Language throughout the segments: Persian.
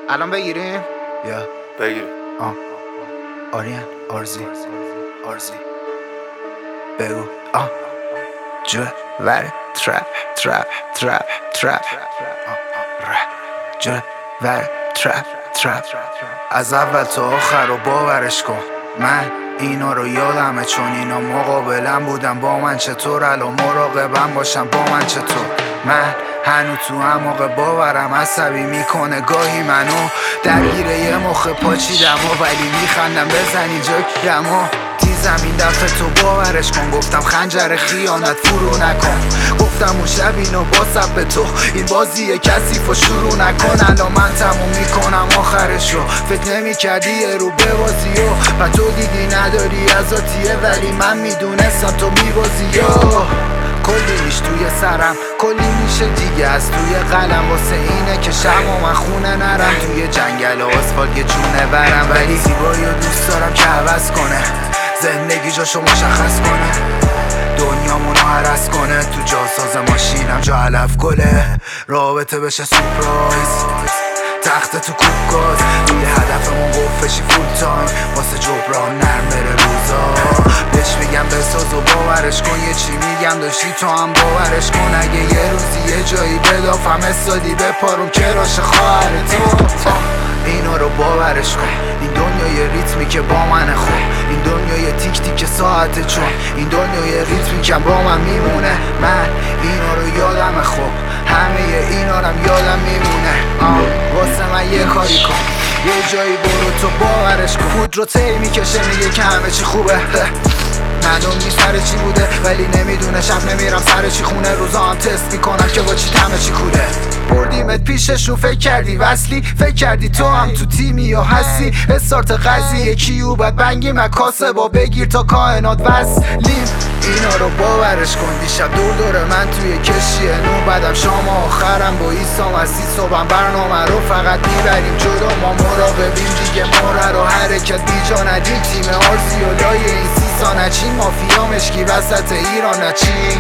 الان بگیریم؟ یا بگیر. آریان آرزی بگو جو ور ترپ جو ور ترپ از اول تا آخر رو باورش کن. من اینا رو یادمه چون اینا مقابلم بودن با من. چطور الان مراقبم باشم با من؟ چطور من هنو تو موقع باورم عصبی میکنه گاهی منو درگیره یه مخ پاچیدم ولی میخندم بزنی جاکیدم تیزم این دفعه تو باورش کن. گفتم خنجر خیانت فرو نکن. گفتم اون شب اینو با به تو این بازی کثیف و شروع نکن. الان من تموم میکنم آخرش رو. فکر نمیکردی یه رو ببازی و تو دیدی نداری ازاتیه ولی من میدونستم تو میبازی. کلی میش توی سرم کلی میشه دیگه از توی قلم. واسه اینه که شب و من خونه نرم توی جنگل و آسفالت یه جونه برم. ولی زیبایی رو دوست دارم که عوض کنه زندگی جاشو مشخص کنه دنیامونو هرس کنه. تو جاساز ماشینم جا علف گله رابطه بشه سورپرایز تخت تو کوب گاز روی هدفمون گفتشی فول تایم واسه جبران نرم بره روزا. بهش میگم بساز و باورش کن. یه چی میگم داشتی تو هم باورش کن. اگه یه روزی یه جایی بدافم استادی بپارم کراش خواهر تو اینا رو باورش کن. این دنیای ریتمی که با من خوب این دنیای تیک تیک ساعته چون این دنیای ریتمی که با من میمونه. من اینا رو یادم خوب همه اینا رو یادم میمونه. واسه من یه کاری کن یه جایی برو تو باورش کن. خود رو تی میکشه میگه که همه چی خوبه. ندونی سر چی بوده ولی نمیدونه. شب نمیرم سر چی خونه روزا هم تست میکنم که با چی تمه چی کوده. بردیمت پیششون فکر کردی وصلی فکر کردی تو هم تو تیمی یا هستی. استارت قضیه کیو باید بنگی مکاسه با بگیر تا کائنات وصلیم. اینا رو باورش کن. دیشب دور من توی کشیه نو بعدم شام آخرم با ایسا مسیح صبحم برنامه رو فقط میبریم جلو. ما مراقبیم دیگه مره رو حرکت بیجا ندیم. تیم آرزی و لای این سیسا نچین مافیا مشکی وسط ایران نچین.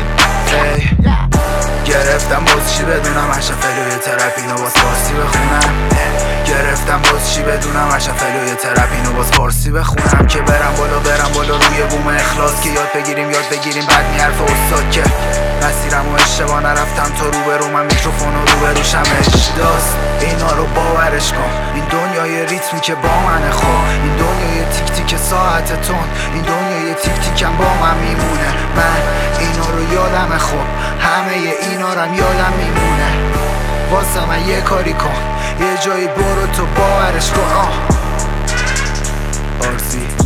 گرفتم باز چی بدونم عشق فلوی ترپینو باز فارسی بخونم. گرفتم باز چی بدونم عشق فلوی ترپینو باز فارسی بخونم. که برم بالا روی بوم اخلاص که یاد بگیریم بعد میحرف استاد که مسیرم و اشتباه نرفتم تا روبرو من میکروفون و روبروشم اجداست. اینا رو باورش کن. این دنیای ریتمی که با من خوب این دنیای تیک تیک ساعت تون این دنیای تیک تیکم با من میمونه. من اینا رو یادم خوب همه اینا رو یادم میمونه. واسه من یه کاری کن یه جایی برو تو باورش کن. آرزی